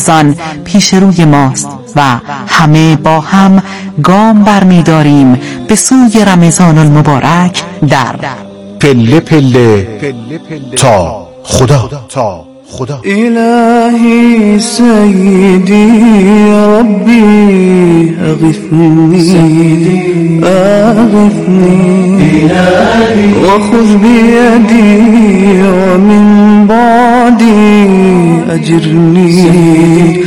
رمضان پیش روی ماست و همه با هم گام برمی‌داریم به سوی رمضان المبارک در پله پله تا خدا. إلهي سيدي ربي أغثني وخذ بيدي ومن بعدي أجرني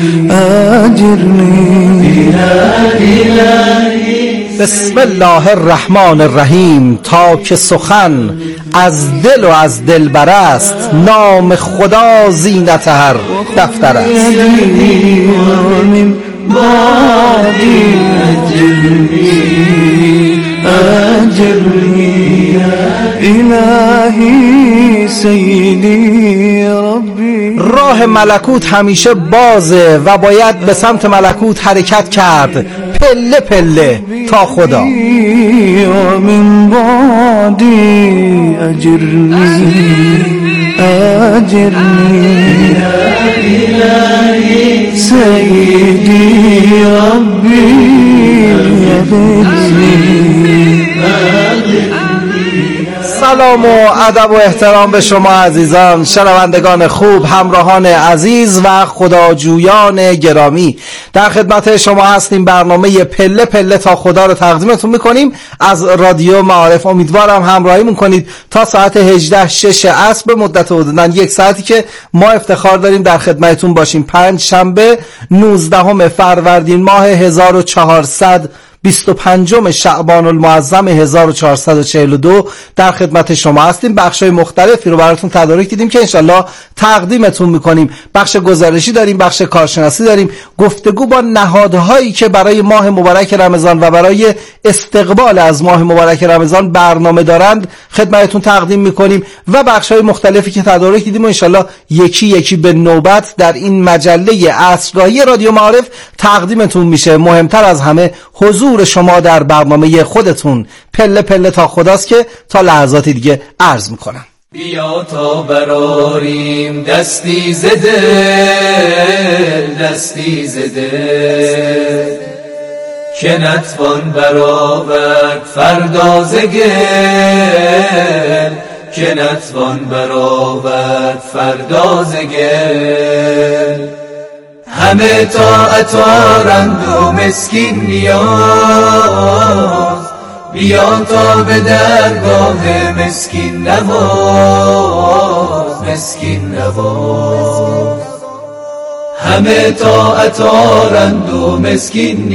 بسم الله الرحمن الرحیم. تا که سخن از دل و از دلبر است، نام خدا زینت هر دفتر است. إلهي سيدي ربي. راه ملکوت همیشه بازه و باید به سمت ملکوت حرکت کرد، پله پله تا خدا. ومن بعدي أجرني إلهي سيدي ربي سلام و ادب و احترام به شما عزیزان، شنوندگان خوب، همراهان عزیز و خداجویان گرامی. در خدمت شما هستیم. برنامه پله پله تا خدا رو تقدیمتون میکنیم از رادیو معارف. امیدوارم همراهیمون کنید تا ساعت 18:06 عصر به مدت حدوداً یک ساعتی که ما افتخار داریم در خدمتتون باشیم. پنجشنبه 19 فروردین ماه 1425 شعبان المعظم 1442 در خدمت شما هستیم. بخشای مختلفی رو براتون تدارک دیدیم که انشالله تقدیمتون میکنیم. بخش گزارشی داریم، بخش کارشناسی داریم، گفتگو با نهادهایی که برای ماه مبارک رمضان و برای استقبال از ماه مبارک رمضان برنامه دارند خدمتتون تقدیم میکنیم و بخشای مختلفی که تدارک دیدیم و انشالله یکی یکی به نوبت در این مجله عصرگاهی رادیو معارف تقدیمتون میشه. مهمتر از همه حضور شما در برنامه خودتون پله پله تا خداست که تا لحظاتی دیگه عرض میکنم. بیا تا براریم دستی زده که نتوان برآورد فردا ز گل، که نتوان برآورد فردا ز گل. همه طاعت آرند و مسکین نیاز، بیا تا به درگاه مسکین نواز. همه طاعت آرند و مسکین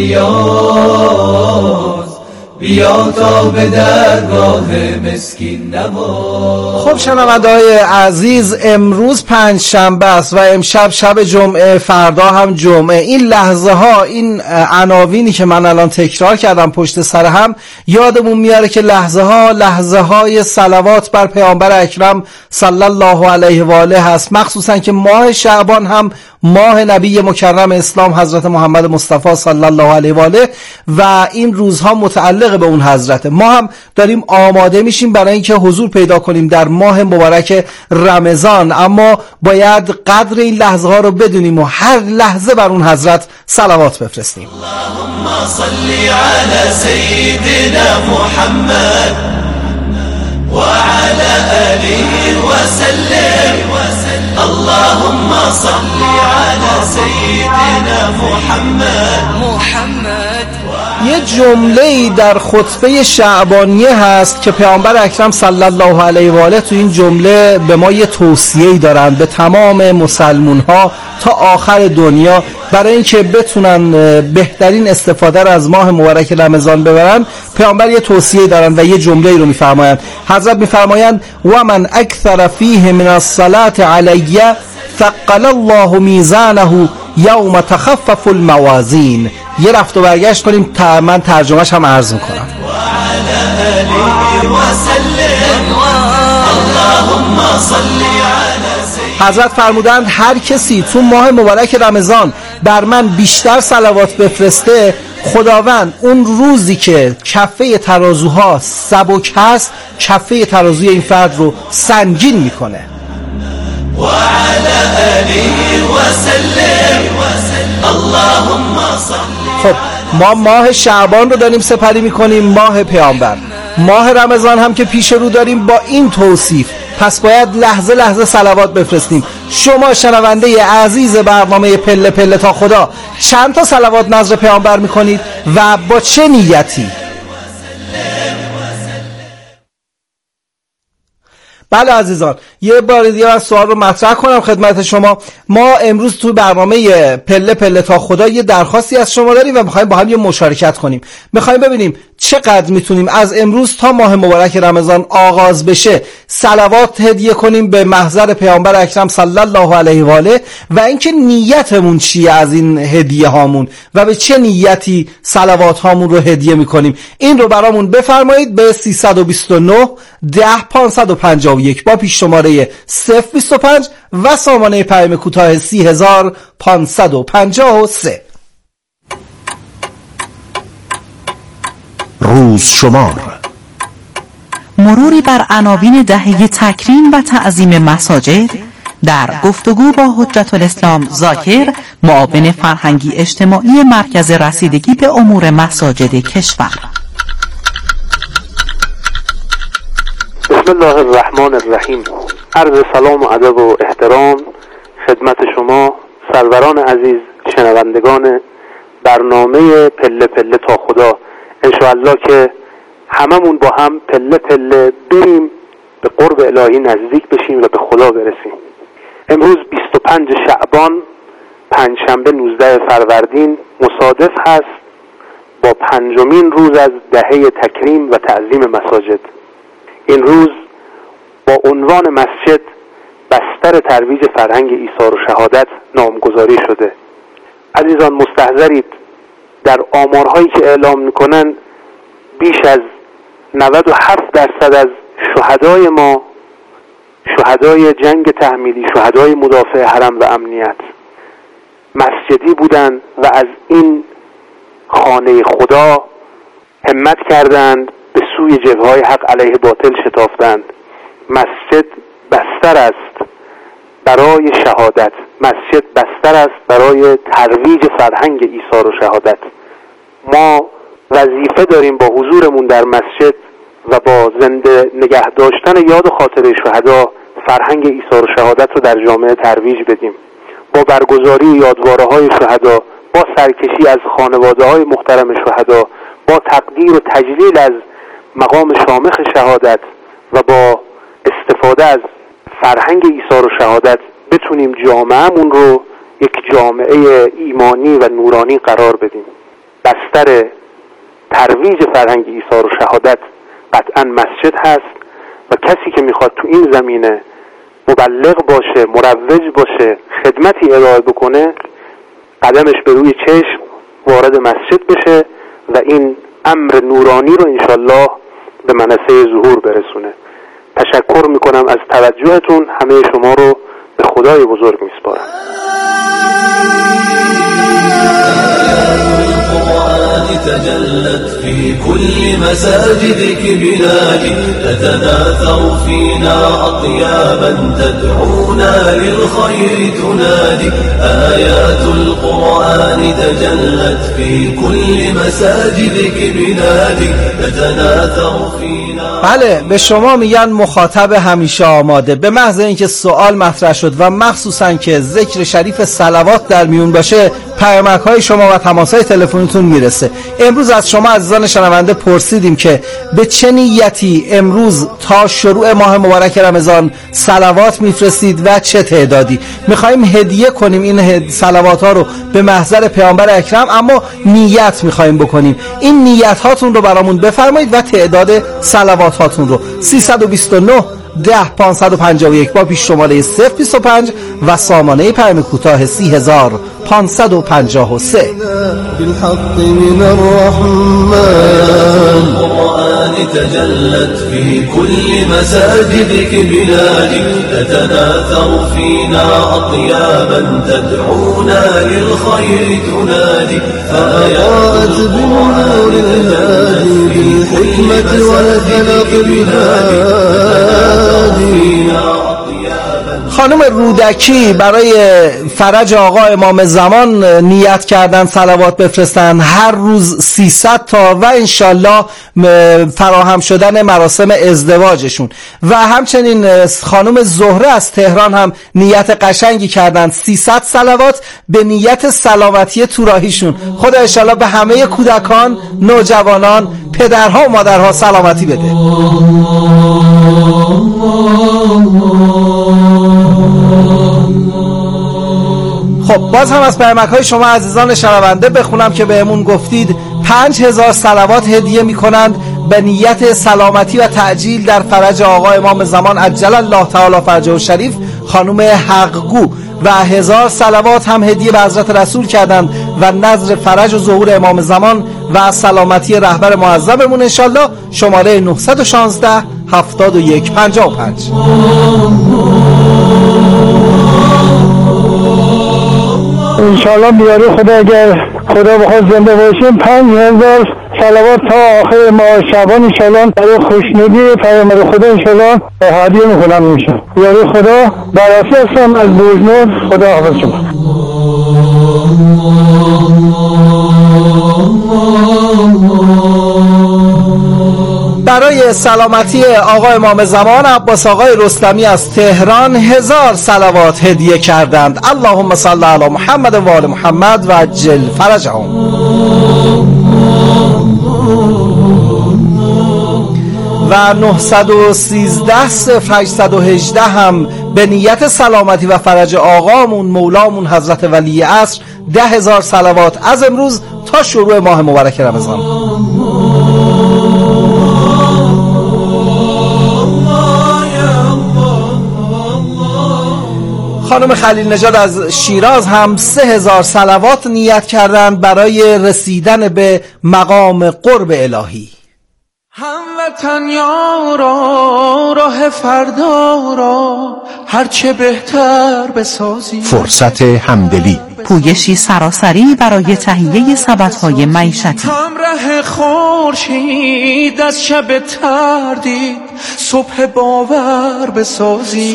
نیاز، بیا تا به درگاه مسکین نواز. خب شنونده‌های عزیز، امروز پنجشنبه است و امشب شب جمعه، فردا هم جمعه. این لحظه ها، این عناوینی که من الان تکرار کردم پشت سر هم یادمون میاره که لحظه های صلوات بر پیامبر اکرم صلی الله علیه و آله هست. مخصوصا که ماه شعبان هم ماه نبی مکرم اسلام حضرت محمد مصطفی صلی الله علیه و آله و این روزها متعلق به اون حضرت. ما هم داریم آماده میشیم برای اینکه حضور پیدا کنیم در ماه مبارک رمضان، اما باید قدر این لحظه ها رو بدونیم و هر لحظه بر اون حضرت صلوات بفرستیم. اللهم صل علی سیدنا محمد و علی آله و سلم. اللهم صل علی سیدنا محمد. یه جمله‌ای در خطبه شعبانیه هست که پیامبر اکرم صلی الله علیه و آله تو این جمله به ما یه توصیه‌ای دارن به تمام مسلمان‌ها تا آخر دنیا برای اینکه بتونن بهترین استفاده رو از ماه مبارک رمضان ببرن. پیامبر یه توصیه‌ای دارن و یه جمله‌ای رو می‌فرمایند. حضرت می‌فرمایند و من اکثر فیه من الصلاة علی ثقل الله میزانه یوم تخفف الموازین. یه رفت و برگشت کنیم تا من ترجمهش هم عرض میکنم. حضرت فرمودند هر کسی تو ماه مبارک رمضان بر من بیشتر صلوات بفرسته، خداوند اون روزی که کفه ترازوها سبک هست کفه ترازوی این فرد رو سنگین میکنه. وعلى آله و وسلم اللهم صل. خب ما ماه شعبان رو داریم سپری میکنیم، ماه پیامبر. ماه رمضان هم که پیش رو داریم با این توصیف، پس باید لحظه لحظه صلوات بفرستیم. شما شنونده عزیز برنامه پله پله تا خدا چند تا صلوات نذر پیامبر میکنید و با چه نیتی؟ بله عزیزان، یه بار دیگه من سوال رو مطرح کنم خدمت شما. ما امروز تو برنامه پله پله تا خدا یه درخواستی از شما داریم و میخوایم با هم یه مشارکت کنیم. میخوایم ببینیم چقدر میتونیم از امروز تا ماه مبارک رمضان آغاز بشه صلوات هدیه کنیم به محضر پیامبر اکرم صلی الله علیه و آله و اینکه نیتمون چیه از این هدیه هامون و به چه نیتی صلوات هامون رو هدیه میکنیم. این رو برامون بفرمایید به 329 10 551 با پیش شماره 025 و سامانه پیام کوتاه 30553. روز شمار مروری بر عناوین دهه تکریم و تعظیم مساجد در گفتگو با حجت الاسلام ذاکر، معاون فرهنگی اجتماعی مرکز رسیدگی به امور مساجد کشور. بسم الله الرحمن الرحیم. عرض سلام و ادب و احترام خدمت شما سروران عزیز، شنوندگان برنامه پله پله تا خدا. انشاءالله که هممون با هم پله پله بریم به قرب الهی نزدیک بشیم و به خدا برسیم. امروز 25 شعبان، پنجشنبه 19 فروردین مصادف هست با 5مین روز از دهه تکریم و تعظیم مساجد. این روز با عنوان مسجد بستر ترویج فرهنگ ایثار و شهادت نامگذاری شده. عزیزان مستحضرید در آمارهایی که اعلام میکنن بیش از 97% از شهدای ما، شهدای جنگ تحمیلی، شهدای مدافع حرم و امنیت مسجدی بودند و از این خانه خدا همت کردند به سوی جبهه‌های حق علیه باطل شتافتند. مسجد بستر است برای شهادت، مسجد بستر است برای ترویج فرهنگ ایثار و شهادت. ما وظیفه داریم با حضورمون در مسجد و با زنده نگه داشتن یاد و خاطره شهدا فرهنگ ایثار و شهادت رو در جامعه ترویج بدیم. با برگزاری یادواره‌های شهدا، با سرکشی از خانواده‌های محترم شهدا، با تقدیر و تجلیل از مقام شامخ شهادت و با استفاده از فرهنگ ایثار و شهادت بتونیم جامعهمون رو یک جامعه ایمانی و نورانی قرار بدیم. بستر ترویج فرهنگ ایثار و شهادت قطعا مسجد هست و کسی که میخواد تو این زمینه مبلغ باشه، مروج باشه، خدمتی ارائه بکنه، قدمش به روی چشم وارد مسجد بشه و این امر نورانی رو انشالله به منصه ظهور برسونه. تشکر میکنم از توجهتون. همه شما رو به خدای بزرگ میسپارم. تجلت في كل مساجدك بلادي تتناثر فينا أطيابا تدعونا للخير تنادي آيات القرآن تجلت في كل مساجدك بلادي تتناثر فينا. بله، به شما میگن مخاطب همیشه آماده. به محض اینکه سوال مطرح شد و مخصوصا که ذکر شریف صلوات در میون باشه، پیامک‌های شما و تماس‌های تلفنتون میرسه. امروز از شما عزیزان شنونده پرسیدیم که به چه نیتی امروز تا شروع ماه مبارک رمضان صلوات میفرستید و چه تعدادی. میخوایم هدیه کنیم این صلوات ها رو به محضر پیامبر اکرم، اما نیت میخوایم بکنیم. این نیت هاتون رو برامون بفرمایید و تعداد صلوات هاتون رو 329 10 551 با پیش شماره 025 و سامانه پیام کوتاه 30553. بالحق من الرحمن القرآن تجلت في كل مساجدك بلادي تتناثر فينا أطيابا تدعونا للخير تنادي فأضاءت بنور الهادي بالحكمة والفلق بهادي. خانم رودکی برای فرج آقا امام زمان نیت کردن صلوات بفرستن، هر روز 300 تا و انشالله فراهم شدن مراسم ازدواجشون. و همچنین خانم زهره از تهران هم نیت قشنگی کردن، 300 صلوات به نیت سلامتی توراهیشون. خدا انشالله به همه کودکان، نوجوانان، پدرها و مادرها سلامتی بده. خب باز هم از پیامک‌های شما عزیزان شنونده بخونم که بهمون گفتید 5000 صلوات هدیه می‌کنند به نیت سلامتی و تعجیل در فرج آقا امام زمان عجل الله تعالی فرجه الشریف خانم حقگو، و 1000 صلوات هم هدیه به حضرت رسول کردند و نظر فرج و ظهور امام زمان و سلامتی رهبر معظممون انشالله. شماره 916 71 55. انشالله بیاری خدا، اگر خدا بخواد زنده باشیم 5000 صلوات تا آخر ماه شعبان انشالله برای خوشنودی پیامبر خدا انشالله هدیه میکنم. انشالله بیاری خدا. بررسی هستم از بوجنور. خدا حافظ شما. برای سلامتی آقا امام زمان عباس آقای رستمی از تهران 1000 صلوات هدیه کردند. اللهم صل علی محمد و آل محمد و عجل فرجهم. و 913 0818 هم به نیت سلامتی و فرج آقامون مولامون حضرت ولی عصر 10,000 صلوات از امروز تا شروع ماه مبارک رمضان. خانم خلیل نژاد از شیراز هم 3000 صلوات نیت کردند برای رسیدن به مقام قرب الهی. هموطن یارا راه فردا را هرچه بهتر بسازی. فرصت همدلی، پویشی سراسری برای تهیه سبدهای معیشتی. همراه خورشید از شب تردید صبح باور بسازی.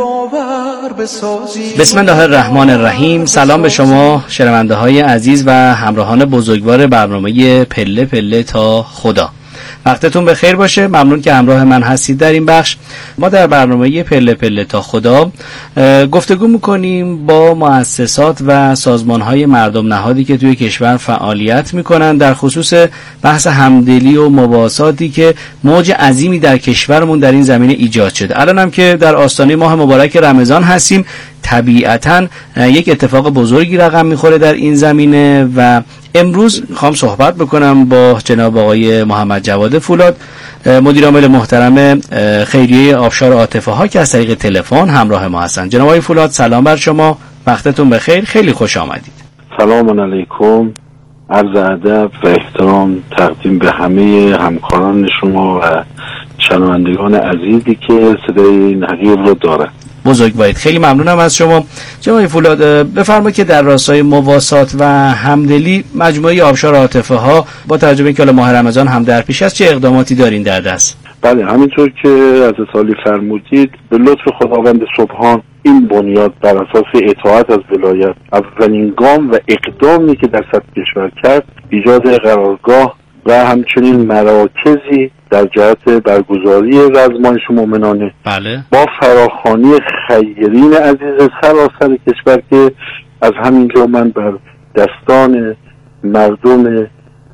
بسم الله الرحمن الرحیم. سلام به شما شنونده های عزیز و همراهان بزرگوار برنامه پله پله تا خدا. وقتتون بخیر باشه. ممنون که همراه من هستید در این بخش. ما در برنامه پله پله تا خدا گفتگو میکنیم با مؤسسات و سازمانهای مردم نهادی که توی کشور فعالیت میکنن در خصوص بحث همدلی و مواساتی که موج عظیمی در کشورمون در این زمینه ایجاد شده. الان هم که در آستانه ماه مبارک رمضان هستیم، طبیعتاً یک اتفاق بزرگی رقم میخوره در این زمینه و امروز میخوام صحبت بکنم با جناب آقای محمد جواد فولاد، مدیر عامل محترم خیریه آبشار عاطفه ها که از طریق تلفن همراه ما هستند. جناب آقای فولاد سلام بر شما، وقتتون بخیر، خیلی خوش آمدید. سلام علیکم، عرض ادب و احترام تقدیم به همه همکاران شما و شنوندگان عزیزی که صدای نقیر رو دارن. بزرگوارید، خیلی ممنونم از شما. جناب فولاد بفرمایید که در راستای مواسات و همدلی مجموعه آبشار عاطفه ها با توجه به اینکه ماه رمضان هم در پیش است چه اقداماتی دارین در دست؟ بله، همینطور که از سالی فرمودید به لطف خداوند سبحان این بنیاد بر اساس اطاعت از ولایت اولین گام و اقدامی که در سطح کشور کرد ایجاد قرارگاه و همچنین مراکزی در جهت برگزاری رزمایش مومنانه بله. با فراخوانی خیرین عزیز سراسر کشور که از همینجا من بر دستان مردم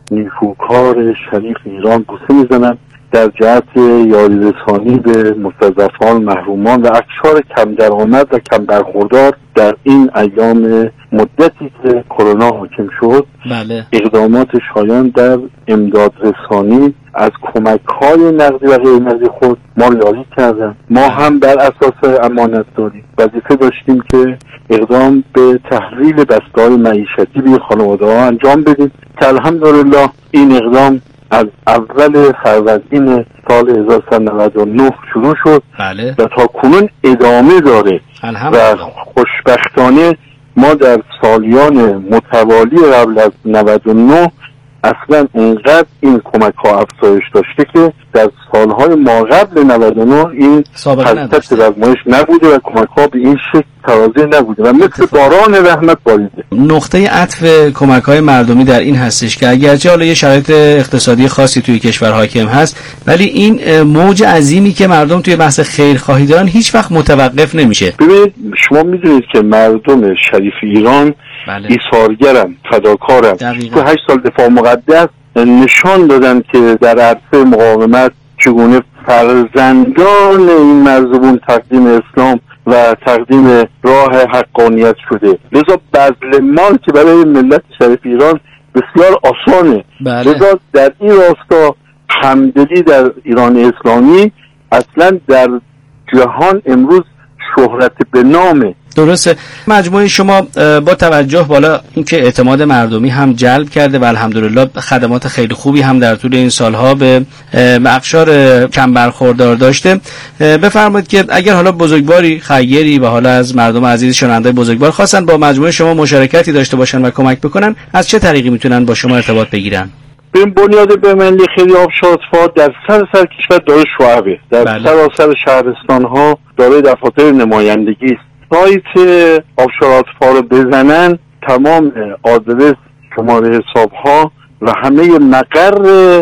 نیکوکار شریف ایران بوسه میزنم در جهت یاری رسانی به مستضعفان، محرومان و اقشار کم درآمد و کم برخوردار در این ایام مدتی که کرونا حاکم شد. بله. اقدامات شایان در امداد رسانی از کمک‌های نقدی و غیر نقدی خود ما یاری کردن. ما هم بر اساس امانت داری وظیفه داشتیم که اقدام به تحویل بسته‌های معیشتی به خانواده‌ها انجام بدیم که الحمدلله این اقدام از اول فروردین سال 1399 شروع شد. بله. و تا کنون ادامه داره و خوشبختانه ما در سالیان متوالی قبل از 99 اصلا اینقدر این کمک ها افزایش داشته که در سالهای ما قبل 99 این حرکت رزمایش نبوده و کمک ها به این شکل ترازی نبوده و مثل باران رحمت باریده. نقطه عطف کمک های مردمی در این هستش که اگرچه حالا یه شرایط اقتصادی خاصی توی کشور حاکم هست، ولی این موج عظیمی که مردم توی بحث خیرخواهی دارن هیچ وقت متوقف نمیشه. ببینید شما میدونید که مردم شریف ایران ایثارگرن، فداکارن. تو 8 سال دفاع مقدس نشان دادن که در عرصه مقاومت چگونه فرزندان این مرزبون تقدیم اسلام و تقدیم راه حقانیت شده. لذا بذل مال که برای ملت شریف ایران بسیار آسانه. لذا در این راستا همدلی در ایران اسلامی اصلا در جهان امروز شهرت به نامه. درسته. مجموعه شما با توجه بالا اینکه اعتماد مردمی هم جلب کرده و الحمدلله خدمات خیلی خوبی هم در طول این سالها به اقشار کم برخوردار داشته، بفرمایید که اگر حالا بزرگواری خیری و حالا از مردم عزیز شنونده بزرگوار خواستن با مجموعه شما مشارکتی داشته باشن و کمک بکنن، از چه طریقی میتونن با شما ارتباط بگیرن؟ به بنیاد بهمنی خیلی آبشاراتفا در سراسر کشور داره شعبه، در سراسر شهرستان‌ها داره دفاتر نمایندگی است. سایت آبشاراتفا رو بزنن، تمام آدرس، شماره حساب‌ها و همه مقر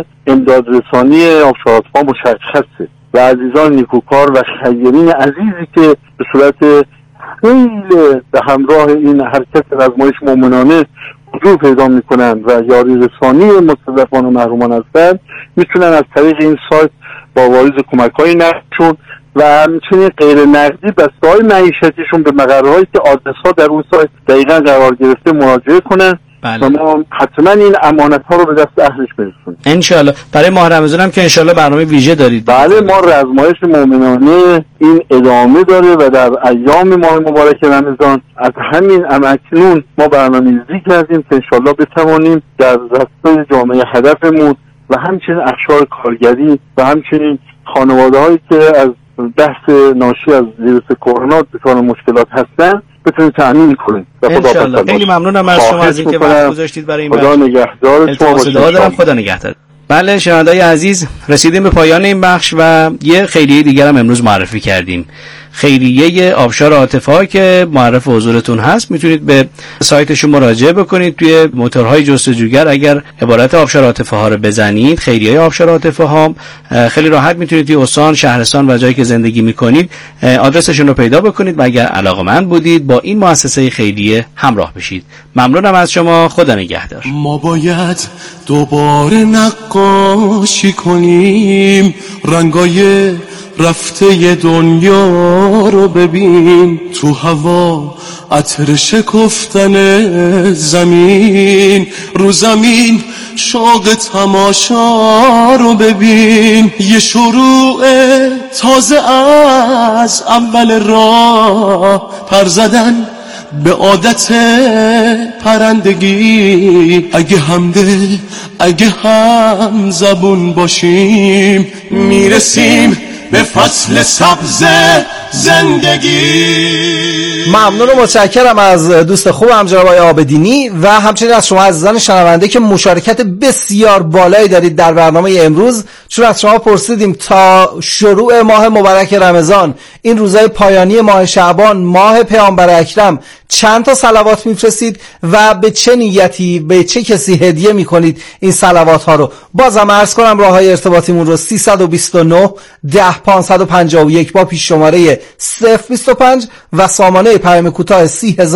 امدادرسانی آبشاراتفا مشخصه و عزیزان نیکوکار و خیرین عزیزی که به صورت خیلی به همراه این حرکت رزمایش مومنانه حضور پیدا میکنن و یاری رسانی مستضعفان و محرومان هستند، میتونن از طریق این سایت با واریز کمک‌های نقدشون و همچنین غیر نقدی بسته‌های معیشتیشون به مقرهایی که آدرس‌ها در اون سایت دقیقاً قرار گرفته مراجعه کنن. و ما حتما این امانت‌ها رو به دست اهلش برسونیم انشالله. برای ماه رمضان هم که انشالله برنامه ویژه دارید. بله، ما رزمایش مومنانه این ادامه داره و در ایام ماه مبارک رمضان از همین اکنون ما برنامه‌ریزی کردیم که انشالله بتوانیم در راسته جامعه هدفمون و همچنین اقشار کارگری و همچنین خانواده‌هایی که از بحث ناشی از ویروس کرونا دچار مشکلات هستن بتونید تأمین کنید. انشالله. خیلی ممنونم از شما از اینکه وقت گذاشتید برای این بخش. خدا نگهدار شما باشه. خدا نگهدار. بله شنونده‌های عزیز، رسیدیم به پایان این بخش و یه خیریه دیگر هم امروز معرفی کردیم. خیریه آبشار عاطفه که معرف حضورتون هست، میتونید به سایتشون مراجعه بکنید. توی موتورهای جستجوگر اگر عبارت آبشار عاطفه ها رو بزنید، خیریه آبشار عاطفه ها، خیلی راحت میتونید توی استان، شهرستان و جایی که زندگی میکنید آدرسشون رو پیدا بکنید و اگر علاقه‌مند بودید با این مؤسسه خیریه همراه بشید. ممنونم از شما. خدا نگهدار. ما باید دوباره نقاشی کنیم، رنگای رفته دنیا رو ببین، تو هوا عطر شکفتن زمین، رو زمین شوق تماشا رو ببین، یه شروع تازه از اول راه، پر زدن به عادت پرندگی، اگه همدل اگه هم زبون باشیم، میرسیم به فصل سبز زندگی. ممنون و متشکرم از دوست خوبم جناب آقای عابدینی و همچنین از شما عزیزان شنونده که مشارکت بسیار بالایی دارید در برنامه امروز. چون از شما پرسیدیم تا شروع ماه مبارک رمضان، این روزهای پایانی ماه شعبان، ماه پیامبر اکرم، چند تا صلوات میفرستید و به چه نیتی به چه کسی هدیه میکنید این صلوات ها رو؟ بازم عرض کنم راههای ارتباطیمون رو 329 10 551 با پیش شماره 025 و سامانه پیام کوتاه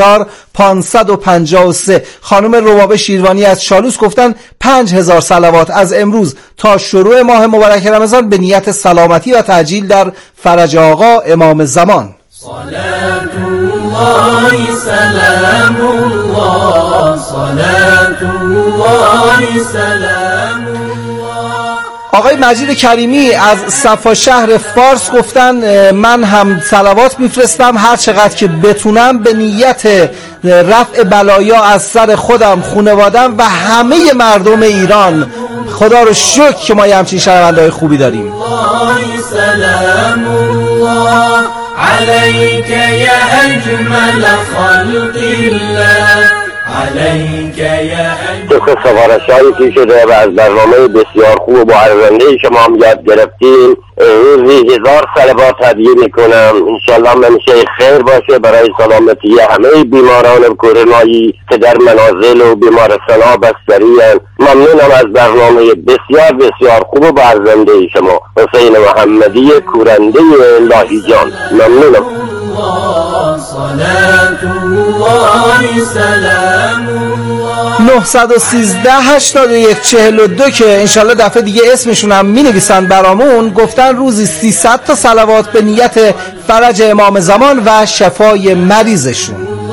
30553. خانم ربابه شیروانی از چالوس گفتن 5000 صلوات از امروز تا شروع ماه مبارک رمضان به نیت سلامتی و تعجیل در فرج آقا امام زمان. صلاة الله سلام الله، صلاة الله سلام الله. آقای مجید کریمی از صفا شهر فارس گفتن من هم صلوات میفرستم هر چقدر که بتونم به نیت رفع بلایا از سر خودم، خانوادم و همه مردم ایران. خدا رو شکر که ما همچین شنونده‌های خوبی داریم. سلام الله عليك يا أجمل خلق الله، طبق سفارش‌هایی که شده و از برنامه بسیار خوب و با ارزنده شما هم یاد گرفتیم، روزی 1000 صلوات هدیه میکنم. انشالله منشه خیر باشه برای سلامتی همه بیماران کرونایی که در منازل و بیمارستان‌ها بستری هستند. ممنونم از برنامه بسیار بسیار خوب و با ارزنده شما. حسین محمدی کورنده لاهی جان، ممنونم. 913-81-42 که انشالله دفعه دیگه اسمشون هم می نویسن برامون، گفتن روزی 300 تا صلوات به نیت فرج امام زمان و شفای مریضشون.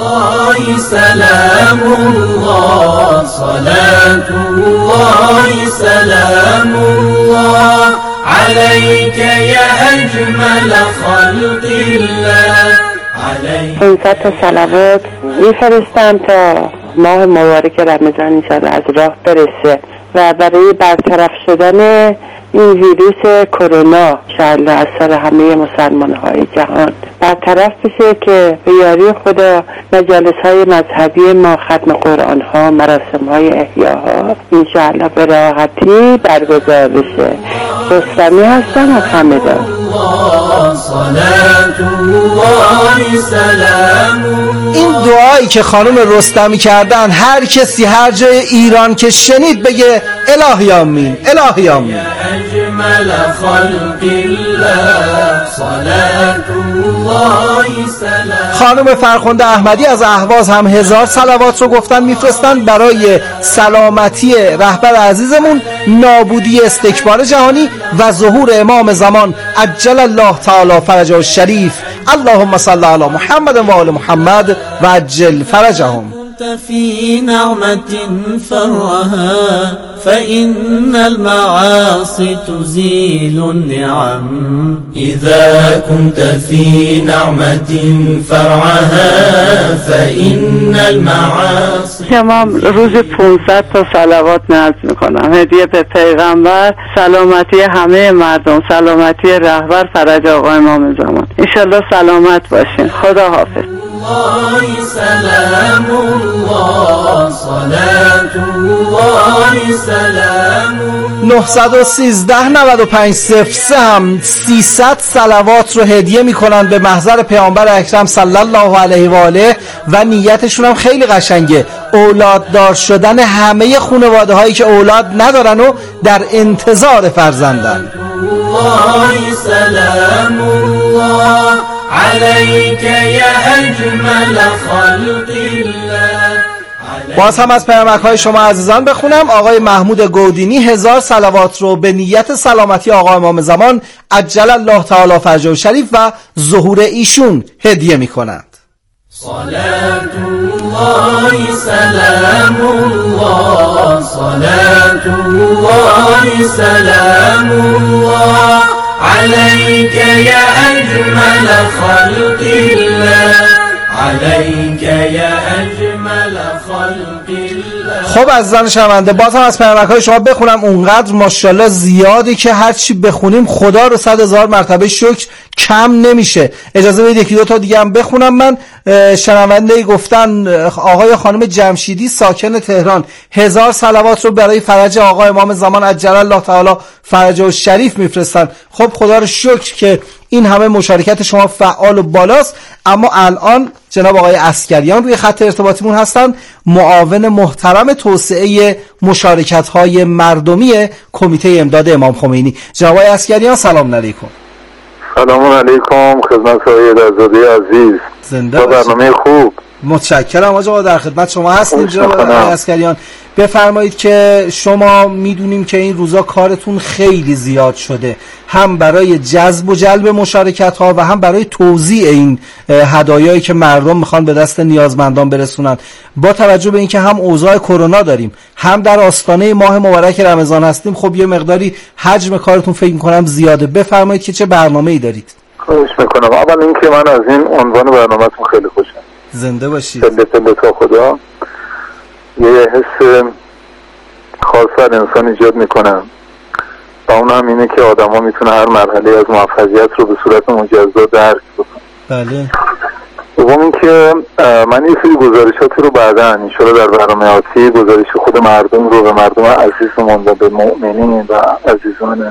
سلام الله صلاة الله سلام الله عليك يا أجمل خلق الله. 500 تا صلوات میفرستم تا ماه مبارک رمضان انشاءالله از راه برسه و برای برطرف شدن این ویروس کرونا انشاءالله از سر همه مسلمان های جهان برطرف بشه که به یاری خدا مجالس های مذهبی ما، ختم قرآن ها، مراسم های احیا ها انشاءالله به راحتی برگزار بشه. رستمی هستم از همدان. این دعایی که خانم رستمی کردن هر کسی هر جای ایران که شنید بگه الهی آمین، الهی آمین. خانم فرخنده احمدی از اهواز هم 1000 صلوات رو گفتن میفرستن برای سلامتی رهبر عزیزمون، نابودی استکبار جهانی و ظهور امام زمان عجل الله تعالی فرجه الشریف. اللهم صل علی محمد و آل محمد و عجل فرجهم. في نعمة فرها فإن المعاصي تزيل النعم. إذا كنت في نعمة فرعها فإن المعاصي. شما روز 500 تا صلوات نذر میکنم هدیه به پیغمبر، سلامتی همه مردم، سلامتی رهبر فرج آقا امام زمان. انشالله سلامت باشین. خدا حافظ. سلام الله صلاة الله سلام. 913-95-03 هم 300 صلوات رو هدیه میکنن به محضر پیامبر اکرم صلی الله علیه و آله و نیتشون هم خیلی قشنگه، اولاددار شدن همه خانواده هایی که اولاد ندارن و در انتظار فرزندن. سلام الله عليك يا أجمل خلق الله. باز هم از پیامک‌های شما عزیزان بخونم. آقای محمود گودینی 1000 صلوات رو به نیت سلامتی آقا امام زمان عجل الله تعالی فرجه الشریف و ظهور ایشون هدیه می‌کنند. صلاة الله سلام الله صلاة الله سلام الله عليك يا أجمل خلق الله عليك يا أجمل خلق الله. خب عزیزان شنونده، باز هم از پیامک‌های شما بخونم. اونقدر ماشاءالله زیادی که هر چی بخونیم خدا رو 100,000 مرتبه شکر کم نمیشه. اجازه بدید یکی دو تا دیگه هم بخونم. من شنونده گفتن آقای خانم جمشیدی ساکن تهران 1000 صلوات رو برای فرج آقا امام زمان عجل الله تعالی فرجه الشریف میفرستن. خب خدا رو شکر که این همه مشارکت شما فعال و بالاست. اما الان جناب آقای عسکریان روی خط ارتباطیمون هستن، معاون محترم توسعه مشارکت‌های مردمی کمیته امداد امام خمینی. جناب آقای عسکریان سلام علیکم. سلام علیکم خدمت آقای رضایی عزیز. زنده برنامه خوب. متشکرم آقا، در خدمت شما هستیم. جناب آقای عسکریان بفرمایید که شما میدونیم که این روزا کارتون خیلی زیاد شده، هم برای جذب و جلب مشارکت ها و هم برای توزیع این هدایایی که مردم میخوان به دست نیازمندان برسونن. با توجه به اینکه هم اوضاع کرونا داریم، هم در آستانه ماه مبارک رمضان هستیم، خب یه مقداری حجم کارتون فکر میکنم زیاده. بفرمایید که چه برنامه‌ای دارید؟ خواهش میکنم. اول اینکه من از این عنوان برنامه‌تون خیلی خوشم. زنده باشید. پله تا خدا. یه حس خاص در انسان ایجاد میکنم و اون هم اینه که آدم ها میتونه هر مرحله از موفقیت رو به صورت مجزا درک بکنه. بله. دوم اینکه من این سری گزارشات رو بعدا ان شاءالله در برنامه آتی گزارش خود مردم رو به مردم عزیزمون و به مؤمنین و عزیزان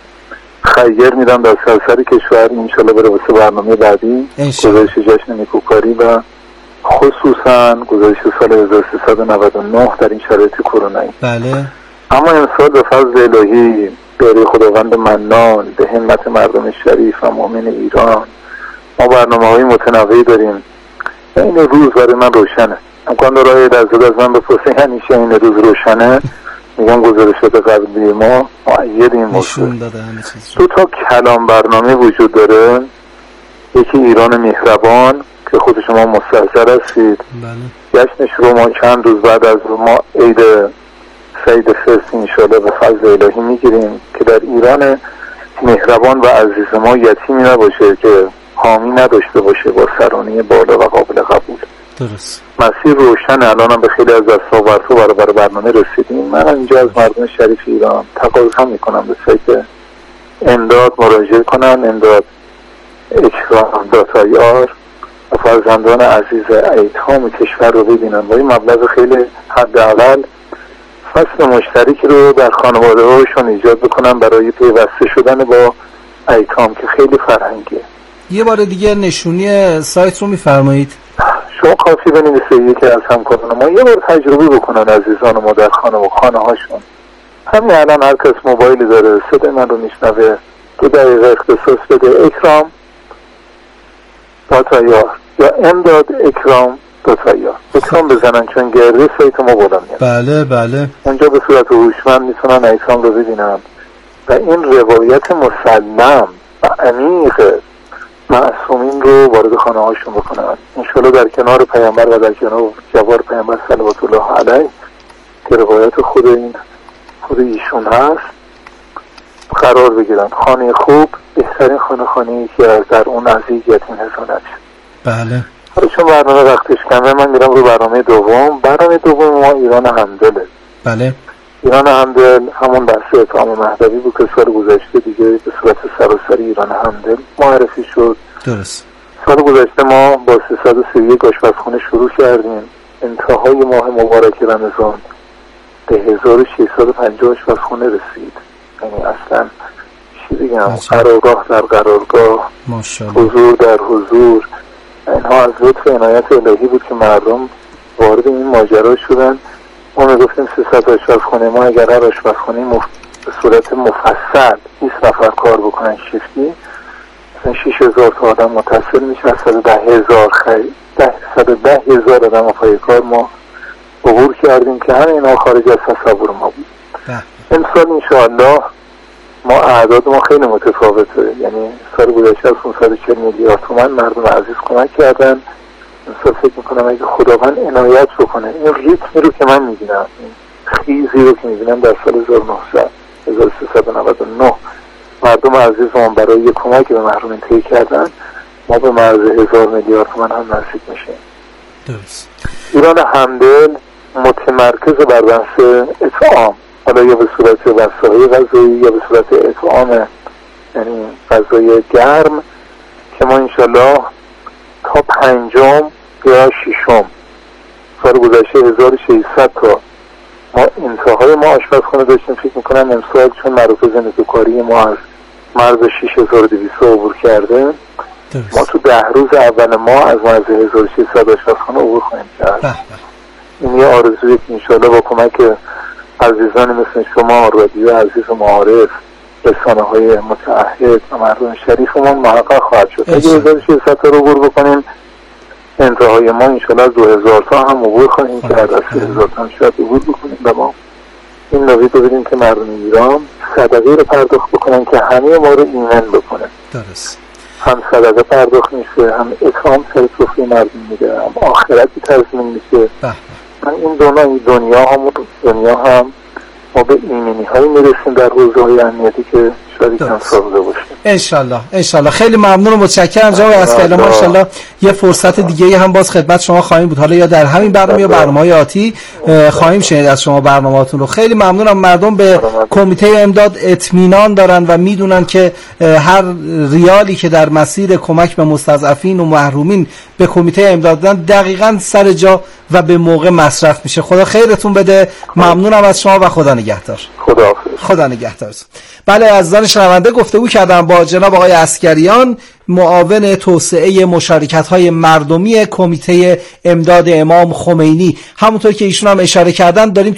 خیر میدم در سراسر کشور ان شاءالله بره واسه برنامه بعدی گزارش جشن نیکوکاری و خصوصا گزارش سال 1399 در این شرایط کرونایی. بله. اما امسال به فضل الهی به خداوند منان به همت مردم شریف و مؤمن ایران ما برنامه‌های متنوعی داریم. این روز برای من روشنه. امکان داره در از من بپرسین همیشه این روز روشنه؟ میگم گزارشات قبلی ما مؤید این موضوع. دو تا کلام برنامه وجود داره. یکی ایران مهربان که خود شما مستحضر هستید. بله. جشنش رو ما چند روز بعد از ما عید سید فصل انشاءالله به فضل الهی میگیریم که در ایران مهربان و عزیز ما یتیمی نباشه که حامی نداشته باشه با سرانه بالا و قابل قبول. درست. مسیر روشن. الان هم به خیلی از دستاوردها برای برنامه رسیدیم. من اینجا از مردم شریف ایران تقاضا میکنم به سایت امداد مراجعه کنن. امداد اکرام داتایار و فرزندان عزیز ایتام کشور رو ببینن با این مبلغ خیلی حداقل فصل مشترکی رو در خانواده هاشون ایجاد بکنن برای پیوسته شدن با ایتام که خیلی فرهنگیه. یه بار دیگه نشونی سایت رو میفرمایید؟ شما کافی بنویسید یکی از همکاران ما یه بار تجربه بکنن عزیزان ما در خانه هاشون. همین الان هر کس موبایلی داره صدای من رو میشنوه 2 دقیقه اختصاص بده اکرام داتایار یا امداد اکرام داتایار اکرام بزنن چون گرده سایت ما بالا میاد. بله بله. اونجا به صورت هوشمند میتونن ایتام رو ببینن و این روایت مسلم و عمیق معصومین رو وارد خانه هاشون بکنن انشالله در کنار پیامبر و در کنار جوار پیامبر صلوات الله علیه که روایت خود ایشون هست قرار بگیرن. خانه خوب بهترین خانه‌ای که در اون عزیز یتیم حسانت. بله. حالا چون برنامه وقتش کمه من میرم رو برنامه دوم. برنامه دوم ما ایران همدله. بله. ایران همدل همون بحث اطعام مهدوی بود که سال گذشته دیگه به صورت سراسری ایران همدل معرفی شد. درست. سال گذشته ما با 331 آشپزخانه شروع کردیم. انتهای ماه مبارک رمضان به 1650 آشپزخانه رسید. یعنی اصلا چی بگم قرارگاه در قرارگاه حضور در حضور. اینها از لطف عنایت الهی بود که مردم وارد این ماجرا شدن. ما میگفتیم 300 آشپزخانه ما اگر هر آشپزخانه به صورت مفصل 20 نفر کار بکنن شیفتی 6,000 تا آدم متصل میشه. 110,000 آدم پای کار ما عبور کردیم که همه اینا خارج از تصور ما بود. امسال انشاءالله ما اعداد ما خیلی متفاوته. یعنی سال گذشته از 540 میلیارد تومان مردم عزیز کمک کردن. امسال فکر میکنم اگه خداوند عنایت بکنه این ریتمی رو که من میبینم این خیزی رو که میبینم در سال 1399 مردم عزیزمون برای کمک به محرومین طی کردن ما به مرز 1000 میلیارد تومان هم نزدیک میشیم. درست. ایران همدل متمرکز بر بحث اطعام، حالا یا به صورت وسایل غذایی یا به صورت اطعام یعنی غذای گرم که ما انشالله تا 5 یا 6 سال گذشته 1600 تا ما انتهای ما آشپزخانه داشتیم. فکر میکنم امسال چون مراکز نیکوکاری ما از مرز 6200 عبور کرده ما تو 10 روز اول ما از مرز 1600 آشپزخانه عبور خواهیم کرد. این یه آرزویه که انشالله با کمک عزیزان مثل شما رادیو عزیز و معارف رسانه های متعهد و مردم شریفمون محقق خواهد شد. اگه 1600 تا رو عبور بکنیم انتهای ما انشالله 2000 تا هم عبور خواهیم کرد. از 3000 تا شاید عبور بکنیم و ما این نوید رو بدیم که مردم ایران صدقه رو پرداخت بکنن که همه ما رو ایمن بکنن. درست. هم صدقه پرداخت میشه هم اکرام سر سفره مردم میده هم آخرتی تضمین میشه. من این دنیا هم ما به ایمنی هایی میرسیم در حوزه های امنیتی که بیشتری کم ساخته باشیم. انشالله. خیلی ممنون و متشکرم جناب عسکری. ما انشالله یه فرصت دیگه هم باز خدمت شما خواهیم بود، حالا یا در همین برنامه یا برنامه‌های آتی خواهیم شنید از شما برنامه‌هاتون رو. خیلی ممنونم. مردم به کمیته امداد اطمینان دارن و میدونن که هر ریالی که در مسیر کمک به مستضعفین و محرومین به کمیته امداد دادن دقیقاً سر جا و به موقع مصرف میشه. خدا خیرتون بده. ممنونم از شما و خدا نگهدار. خدا نگهدارتون. بله عزیزان شنونده، گفتگو کردم با جناب آقای عسکریان، معاون توسعه مشارکت‌های مردمی کمیته امداد امام خمینی. همونطور که ایشون هم اشاره کردن داریم